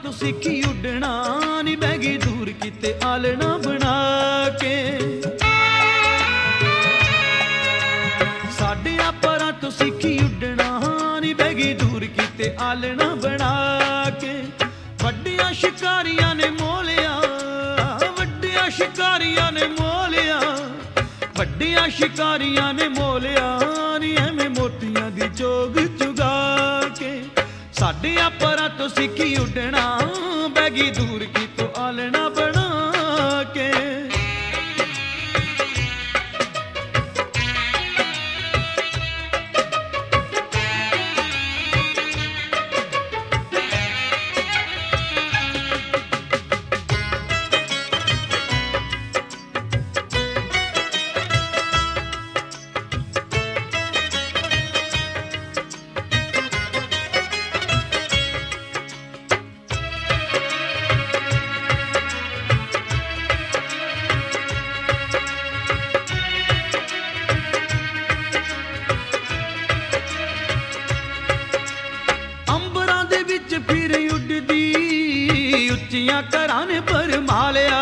ਤੂੰ ਸਿੱਖੀ ਉੱਡਣਾ ਨੀ ਬਹਿ ਗਈ ਦੂਰ ਕਿਤੇ ਆਲਣਾ ਬਣਾ ਕੇ। ਸਾਡਿਆਂ ਪਰਾਂ ਤੂੰ ਸਿੱਖੀ ਉੱਡਣਾ ਨੀ ਬਹਿ ਗਈ ਦੂਰ ਕਿਤੇ ਆਲਣਾ ਬਣਾ ਕੇ। ਵੱਡੀਆਂ ਸ਼ਿਕਾਰੀਆਂ ਨੇ ਮੋਲਿਆ, ਵੱਡੀਆਂ ਸ਼ਿਕਾਰੀਆਂ ਨੇ ਮੋਲਿਆ, ਵੱਡੀਆਂ ਸ਼ਿਕਾਰੀਆਂ ਨੇ ਮੋਲਿਆ ਨੀ ਐਵੇਂ ਮੋਤੀਆਂ ਦੀ ਚੋਗ ਚੁਗਾ ਕੇ। ਸਾਡਿਆਂ ਪਰਾਂ ਤੋਂ ਸਿੱਖੀ ਉੱਡਣਾ ਬਹਿ ਗਈ ਦੂਰ ਕਿਤੋਂ ਆਲਣਾ ਬਣਾ ਕੇ। ਫਿਰ ਉੱਡਦੀ ਉੱਚੀਆਂ ਘਰਾਂ ਨੇ ਭਰਮਾਲਿਆ,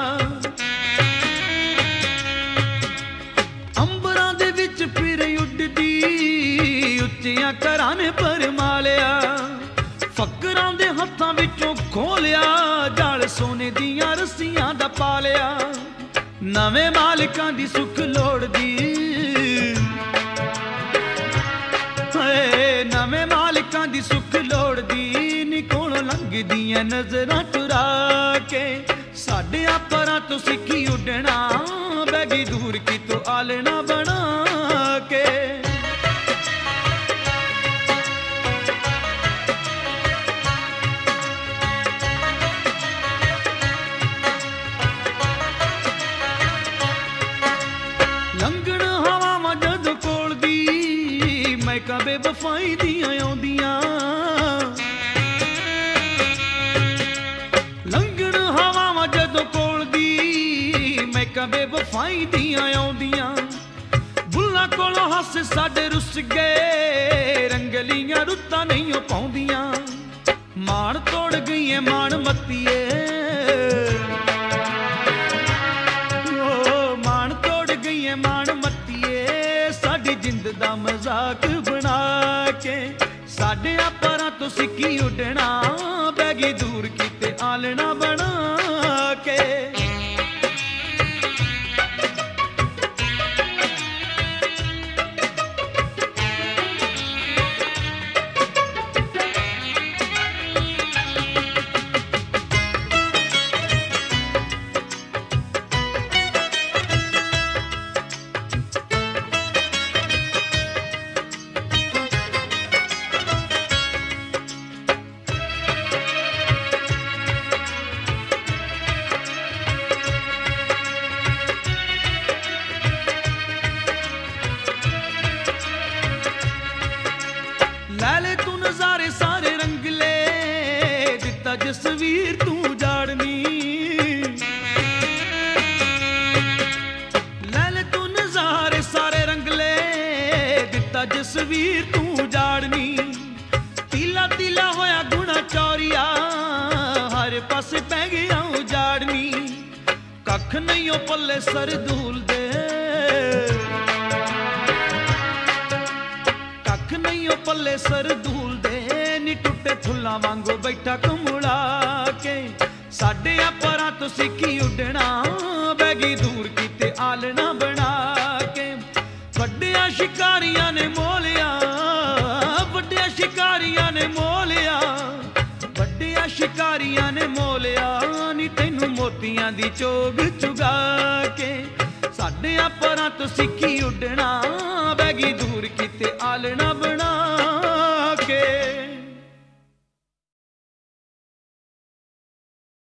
ਅੰਬਰਾਂ ਦੇ ਵਿੱਚ ਫਿਰ ਉੱਡਦੀ ਉੱਚੀਆਂ ਘਰਾਂ ਨੇ ਭਰਮਾਲਿਆ। ਫਕਰਾਂ ਦੇ ਹੱਥਾਂ ਵਿੱਚੋਂ ਖੋਲਿਆ ਜਾਲ ਸੋਨੇ ਦੀਆਂ ਰੱਸੀਆਂ ਦਾ ਪਾਲਿਆ। ਨਵੇਂ ਮਾਲਕਾਂ ਦੀ ਸੁੱਖ ਲੋੜਦੀ, ਨਵੇਂ ਮਾਲਕਾਂ ਦੀ ਸੁੱਖ ਲੋੜਦੀ ਨੀ ਕੋਲੋਂ ਲੰਘਦੀਆਂ ਨਜ਼ਰਾਂ ਚੁਰਾ ਕੇ। ਸਾਡਿਆਂ ਪਰਾਂ ਤੋਂ ਸਿੱਖੀ ਉੱਡਣਾ ਬਹਿ ਗਈ ਦੂਰ ਕਿਤੋਂ ਆਲਣਾ ਬਣਾ ਕੇ। ਲੰਘਣ ਹਵਾਵਾਂ ਜਦੋਂ ਕੋਲ ਦੀ ਮਹਿਕਾਂ ਬੇਵਫਾਈ ਦੀਆਂ ਆਉਂਦੀਆਂ। ਲੰਘਣ ਹਵਾਵਾਂ ਜਦੋਂ ਕੋਲ ਦੀ ਮਹਿਕਾਂ ਬੇਵਫਾਈ ਦੀਆਂ ਆਉਂਦੀਆਂ। ਬੁੱਲਾਂ ਕੋਲੋਂ ਹੱਸ ਸਾਡੇ ਰੁੱਸ ਗਏ ਰੰਗਲੀਆਂ ਰੁੱਤਾਂ ਨਹੀਂ ਉਹ ਪਾਉਂਦੀਆਂ। ਮਾਣ ਤੋੜ ਗਈਏ ਮਾਣ ਮੱਤੀਏ, ਮਾਣ ਤੋੜ ਗਈਏ ਮਾਣ ਮੱਤੀਏ ਸਾਡੀ ਜਿੰਦ ਦਾ ਮਜ਼ਾਕ ਬਣਾ ਕੇ। ਸਾਡਿਆਂ ਪਰਾਂ ਤੋਂ ਸਿੱਖੀ ਉੱਡਣਾ ਬਹਿ ਗਈ ਦੂਰ ਕਿਤੇ ਆਲਣਾ ਬਣਾ ਕੇ। ਲੈ ਲੈ ਤੂੰ ਨਜ਼ਾਰੇ ਸਾਰੇ ਰੰਗਲੇ ਦਿੱਤਾ ਜਸਵੀਰ ਤੂੰ ਜਾੜਨੀ। ਲੈ ਲੈ ਤੂੰ ਨਜ਼ਾਰੇ ਸਾਰੇ ਰੰਗਲੇ ਦਿੱਤਾ ਜਸਵੀਰ ਤੂੰ ਜਾੜਨੀ। ਤੀਲਾ ਤੀਲਾ ਹੋਇਆ ਗੁਣਾ ਚੌਰੀਆ ਹਰ ਪਾਸੇ ਪੈ ਗਿਆ ਉਜਾੜਨੀ। ਕੱਖ ਨਹੀਂ ਉਹ ਪੱਲੇ ਸਰਦੂਲ ਦੇ, ਕੱਖ ਨਹੀਂ ਉਹ ਪੱਲੇ ਸਰਦੂਲ ਦੇ ਨੀ ਟੁੱਟੇ ਫੁੱਲਾਂ ਵਾਂਗੂ ਬੈਠਾ ਕੁਮੜਾ ਕੇ। ਸਾਡਿਆਂ ਪਰਾਂ ਤੋਂ ਸਿੱਖੀ ਉੱਡਣਾ ਬਹਿ ਗਈ ਦੂਰ ਕਿਤੇ ਆਲਣਾ ਬਣਾ ਕੇ। ਵੱਡਿਆਂ ਸ਼ਿਕਾਰੀਆਂ ਨੇ ਮੋਲਿਆ, ਵੱਡਿਆਂ ਸ਼ਿਕਾਰੀਆਂ ਨੇ ਮੋਲਿਆ, ਵੱਡਿਆਂ ਸ਼ਿਕਾਰੀਆਂ ਨੇ ਮੋਲਿਆ ਨੀ ਤੈਨੂੰ ਮੋਤੀਆਂ ਦੀ ਚੋਗ ਚੁਗਾ ਕੇ। ਸਾਡਿਆਂ ਪਰਾਂ ਤੋਂ ਸਿੱਖੀ ਉੱਡਣਾ ਬਹਿ ਗਈ ਦੂਰ